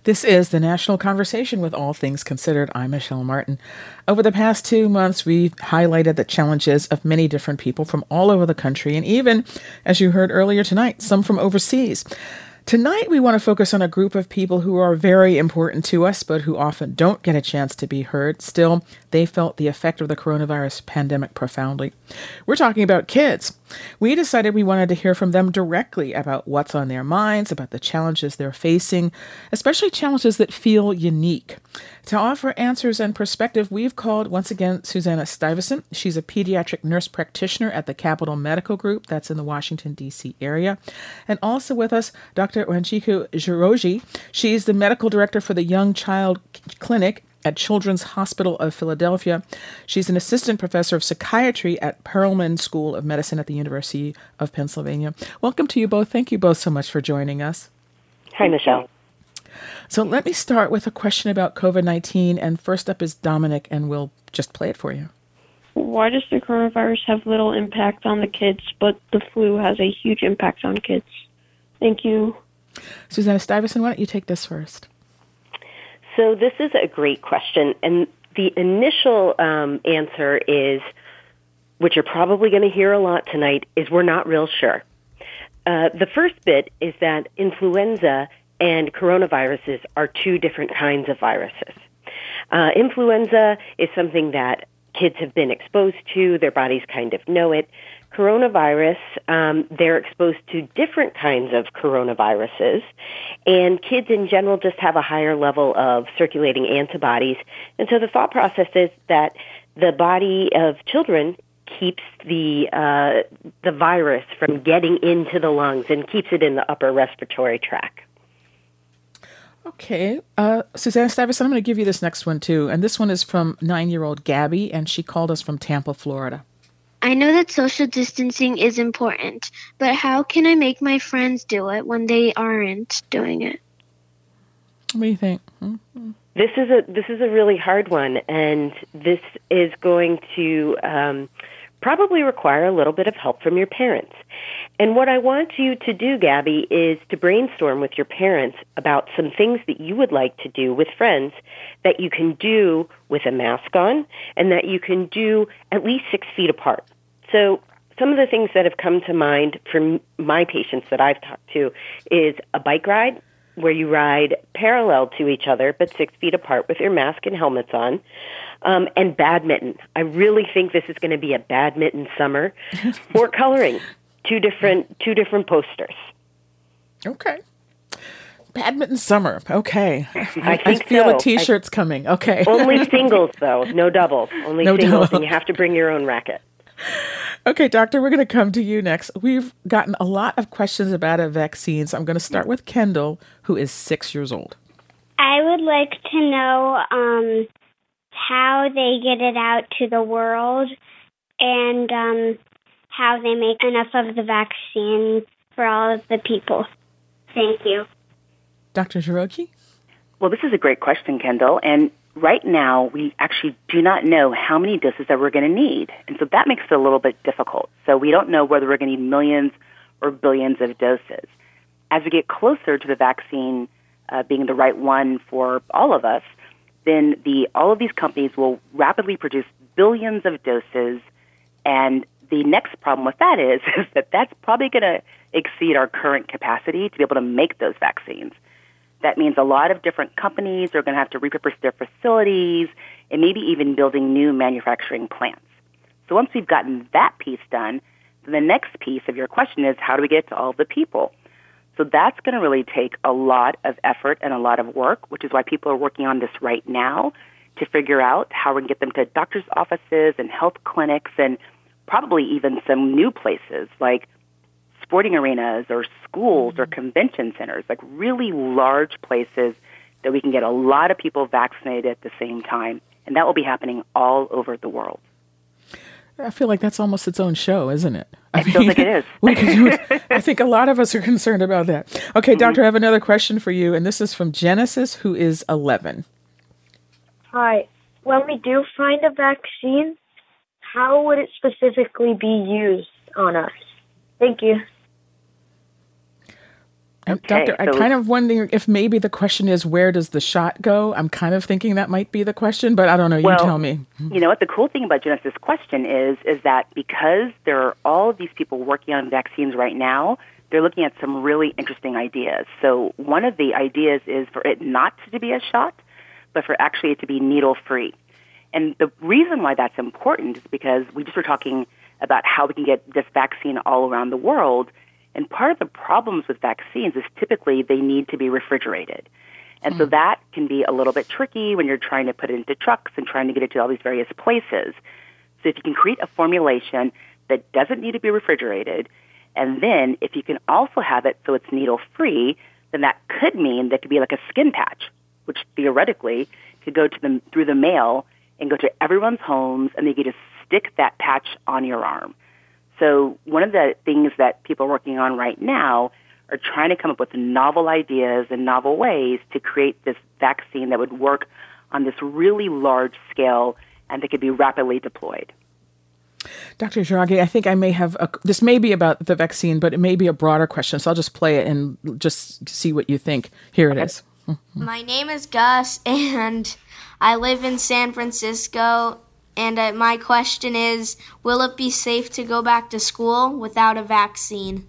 This is the National Conversation with All Things Considered. I'm Michelle Martin. Over the past 2 months, we've highlighted the challenges of many different people from all over the country, and even, as you heard earlier tonight, some from overseas. Tonight, we want to focus on a group of people who are very important to us, but who often don't get a chance to be heard. Still, they felt the effect of the coronavirus pandemic profoundly. We're talking about kids. We decided we wanted to hear from them directly about what's on their minds, about the challenges they're facing, especially challenges that feel unique. To offer answers and perspective, we've called, once again, Susanna Stuyvesant. She's a pediatric nurse practitioner at the Capital Medical Group, that's in the Washington, D.C. area. And also with us, Dr. Wanjiku Njoroge. She's the medical director for the Young Child Clinic at Children's Hospital of Philadelphia. She's an assistant professor of psychiatry at Perelman School of Medicine at the University of Pennsylvania. Welcome to you both. Thank you both so much for joining us. Hi, Michelle. So let me start with a question about COVID-19. And first up is Dominic, and we'll just play it for you. Why does the coronavirus have little impact on the kids, but the flu has a huge impact on kids? Thank you. Susanna Stuyvesant, why don't you take this first? So this is a great question, and the initial answer is, which you're probably going to hear a lot tonight, is we're not real sure. The first bit is that influenza and coronaviruses are two different kinds of viruses. Influenza is something that kids have been exposed to, their bodies kind of know it. Coronavirus, they're exposed to different kinds of coronaviruses, and kids in general just have a higher level of circulating antibodies. And so the thought process is that the body of children keeps the virus from getting into the lungs and keeps it in the upper respiratory tract. Okay. Susanna Stuyvesant, I'm going to give you this next one, too. And this one is from 9-year-old Gabby, and she called us from Tampa, Florida. I know that social distancing is important, but how can I make my friends do it when they aren't doing it? What do you think? Mm-hmm. This is a really hard one, and this is going to probably require a little bit of help from your parents. And what I want you to do, Gabby, is to brainstorm with your parents about some things that you would like to do with friends that you can do with a mask on and that you can do at least 6 feet apart. So some of the things that have come to mind for my patients that I've talked to is a bike ride where you ride parallel to each other but 6 feet apart with your mask and helmets on, and badminton. I really think this is going to be a badminton summer, or coloring. Two different posters. Okay. Badminton summer. Okay. I feel so. a T-shirt's coming. Okay. Only singles, though. No doubles. Only no singles, doubles. And you have to bring your own racket. Okay, doctor, we're going to come to you next. We've gotten a lot of questions about a vaccine, so I'm going to start with Kendall, who is 6 years old. I would like to know how they get it out to the world and how they make enough of the vaccine for all of the people. Thank you. Dr. Njoroge? Well, this is a great question, Kendall. And right now, we actually do not know how many doses that we're going to need. And so that makes it a little bit difficult. So we don't know whether we're going to need millions or billions of doses. As we get closer to the vaccine being the right one for all of us, then all of these companies will rapidly produce billions of doses, and the next problem with that is that that's probably going to exceed our current capacity to be able to make those vaccines. That means a lot of different companies are going to have to repurpose their facilities and maybe even building new manufacturing plants. So once we've gotten that piece done, then the next piece of your question is how do we get to all the people? So that's going to really take a lot of effort and a lot of work, which is why people are working on this right now to figure out how we can get them to doctors' offices and health clinics and probably even some new places like sporting arenas or schools or convention centers, like really large places that we can get a lot of people vaccinated at the same time. And that will be happening all over the world. I feel like that's almost its own show, isn't it? I feel like it is. We can do it. I think a lot of us are concerned about that. Okay, Doctor, I have another question for you, and this is from Genesis, who is 11. Hi. When we do find a vaccine, how would it specifically be used on us? Thank you. And Doctor, I kind of wonder if maybe the question is, where does the shot go? I'm kind of thinking that might be the question, but I don't know. You tell me. You know what? The cool thing about Genesis' question is that because there are all of these people working on vaccines right now, they're looking at some really interesting ideas. So one of the ideas is for it not to be a shot, but for actually it to be needle-free. And the reason why that's important is because we just were talking about how we can get this vaccine all around the world. And part of the problems with vaccines is typically they need to be refrigerated. And so that can be a little bit tricky when you're trying to put it into trucks and trying to get it to all these various places. So if you can create a formulation that doesn't need to be refrigerated, and then if you can also have it so it's needle-free, then that could mean that could be like a skin patch, which theoretically could go to them through the mail and go to everyone's homes, and they could just stick that patch on your arm. So one of the things that people are working on right now are trying to come up with novel ideas and novel ways to create this vaccine that would work on this really large scale and that could be rapidly deployed. Dr. Jauregui, I think I may have, this may be about the vaccine, but it may be a broader question. So I'll just play it and just see what you think. Here it is. My name is Gus, and I live in San Francisco. And my question is, will it be safe to go back to school without a vaccine?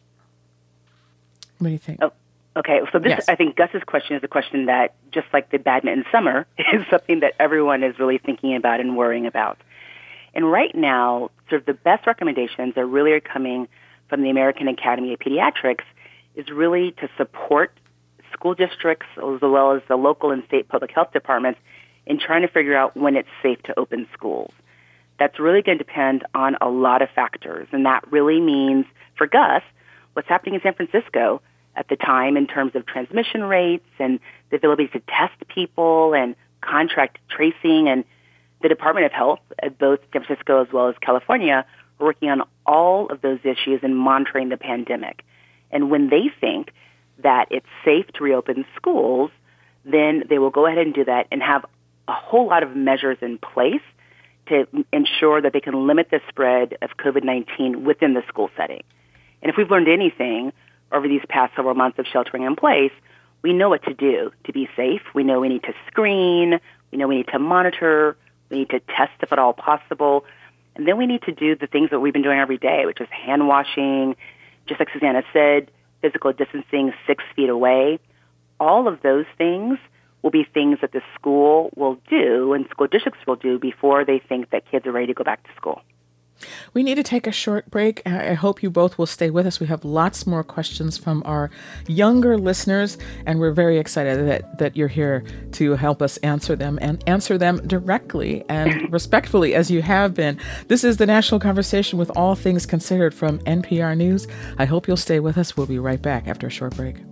What do you think? Oh, okay. So this, yes. I think Gus's question is a question that, just like the badminton summer, is something that everyone is really thinking about and worrying about. And right now, sort of the best recommendations are really coming from the American Academy of Pediatrics is really to support school districts as well as the local and state public health departments in trying to figure out when it's safe to open schools. That's really going to depend on a lot of factors, and that really means, for Gus, what's happening in San Francisco at the time in terms of transmission rates and the ability to test people and contract tracing. And the Department of Health at both San Francisco as well as California are working on all of those issues and monitoring the pandemic. And when they think that it's safe to reopen schools, then they will go ahead and do that and have a whole lot of measures in place to ensure that they can limit the spread of COVID-19 within the school setting. And if we've learned anything over these past several months of sheltering in place, we know what to do to be safe. We know we need to screen. We know we need to monitor. We need to test if at all possible. And then we need to do the things that we've been doing every day, which is hand washing, just like Susanna said, physical distancing 6 feet away. All of those things will be things that the school will do and school districts will do before they think that kids are ready to go back to school. We need to take a short break. I hope you both will stay with us. We have lots more questions from our younger listeners, and we're very excited that you're here to help us answer them and answer them directly and respectfully as you have been. This is the National Conversation with All Things Considered from NPR News. I hope you'll stay with us. We'll be right back after a short break.